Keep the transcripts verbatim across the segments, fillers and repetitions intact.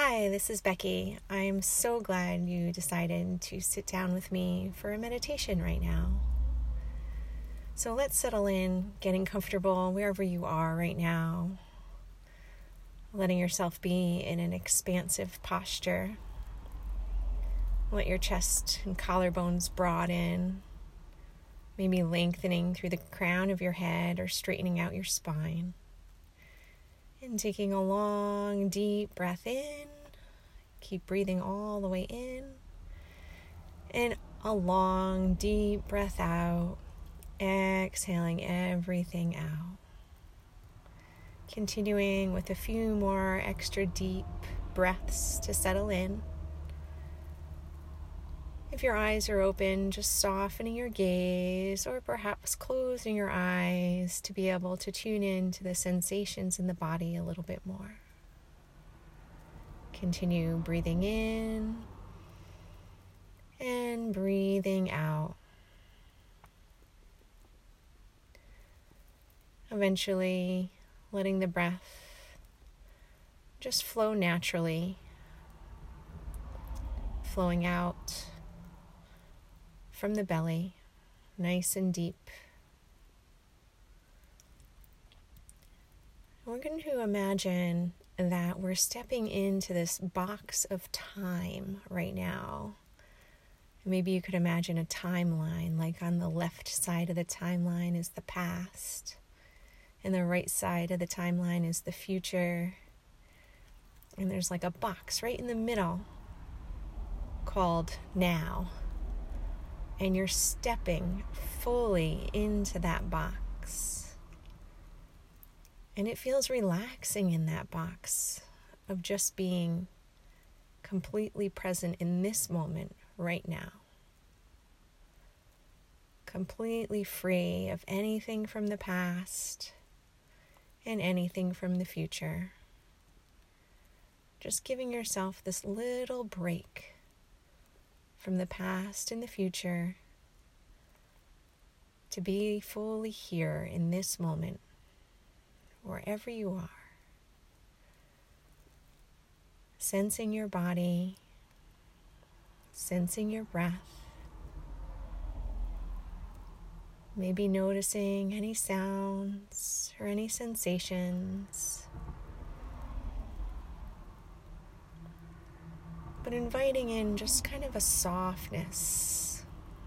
Hi, this is Becky. I'm so glad you decided to sit down with me for a meditation right now. So let's settle in, getting comfortable wherever you are right now, letting yourself be in an expansive posture. Let your chest and collarbones broaden, maybe lengthening through the crown of your head or straightening out your spine. And taking a long, deep breath in. Keep breathing all the way in. And a long, deep breath out. Exhaling everything out. Continuing with a few more extra deep breaths to settle in. If your eyes are open, just softening your gaze or perhaps closing your eyes to be able to tune in to the sensations in the body a little bit more. Continue breathing in and breathing out. Eventually, letting the breath just flow naturally, flowing out from the belly, nice and deep. We're going to imagine that we're stepping into this box of time right now. Maybe you could imagine a timeline, like on the left side of the timeline is the past, and the right side of the timeline is the future. And there's like a box right in the middle called now. And you're stepping fully into that box. And it feels relaxing in that box of just being completely present in this moment right now. Completely free of anything from the past and anything from the future. Just giving yourself this little break from the past and the future to be fully here in this moment, wherever you are. Sensing your body, sensing your breath, maybe noticing any sounds or any sensations. But inviting in just kind of a softness,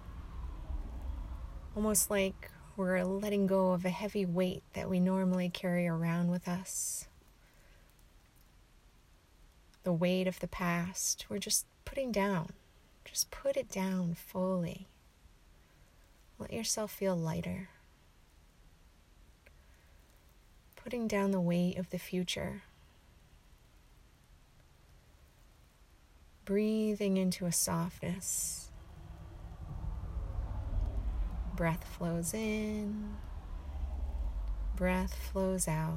almost like we're letting go of a heavy weight that we normally carry around with us. The weight of the past, we're just putting down. Just put it down fully. Let yourself feel lighter. Putting down the weight of the future. Breathing into a softness. Breath flows in. Breath flows out.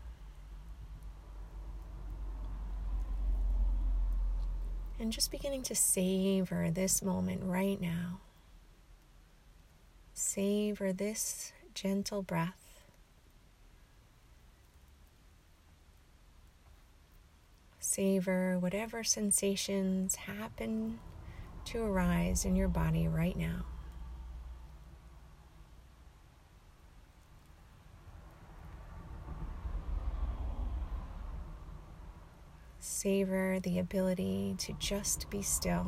And just beginning to savor this moment right now. Savor this gentle breath. Savor whatever sensations happen to arise in your body right now. Savor the ability to just be still,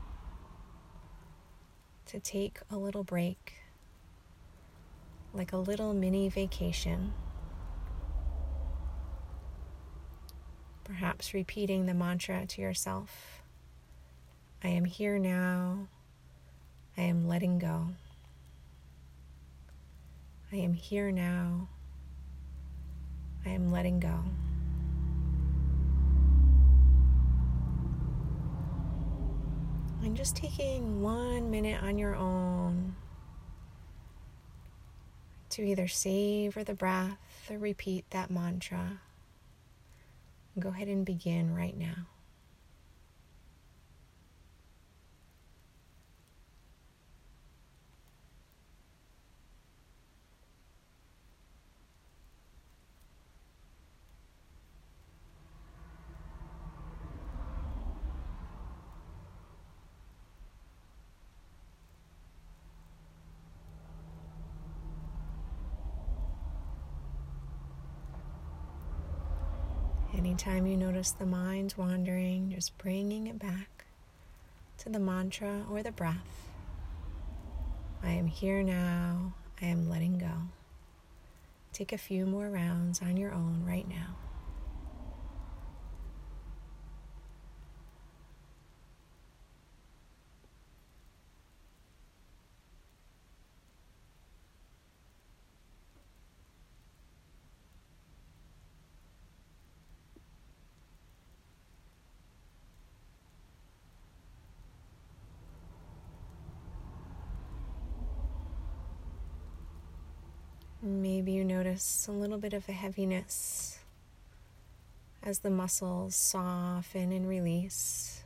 to take a little break, like a little mini vacation. Perhaps repeating the mantra to yourself. I am here now. I am letting go. I am here now. I am letting go. And just taking one minute on your own to either savor the breath or repeat that mantra. Go ahead and begin right now. Anytime you notice the mind wandering, just bringing it back to the mantra or the breath. I am here now. I am letting go. Take a few more rounds on your own right now. Maybe you notice a little bit of a heaviness as the muscles soften and release.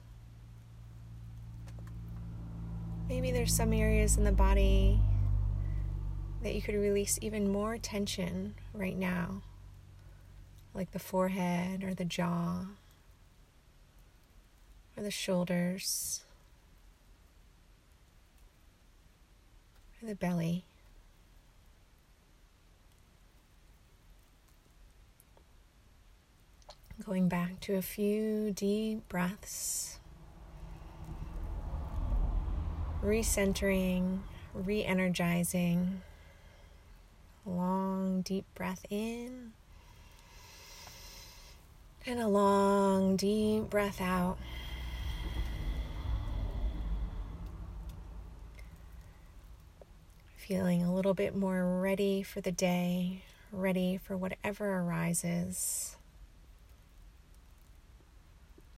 Maybe there's some areas in the body that you could release even more tension right now, like the forehead or the jaw or the shoulders or the belly. Going back to a few deep breaths, recentering, re-energizing. Long, deep breath in, and a long, deep breath out. Feeling a little bit more ready for the day, ready for whatever arises.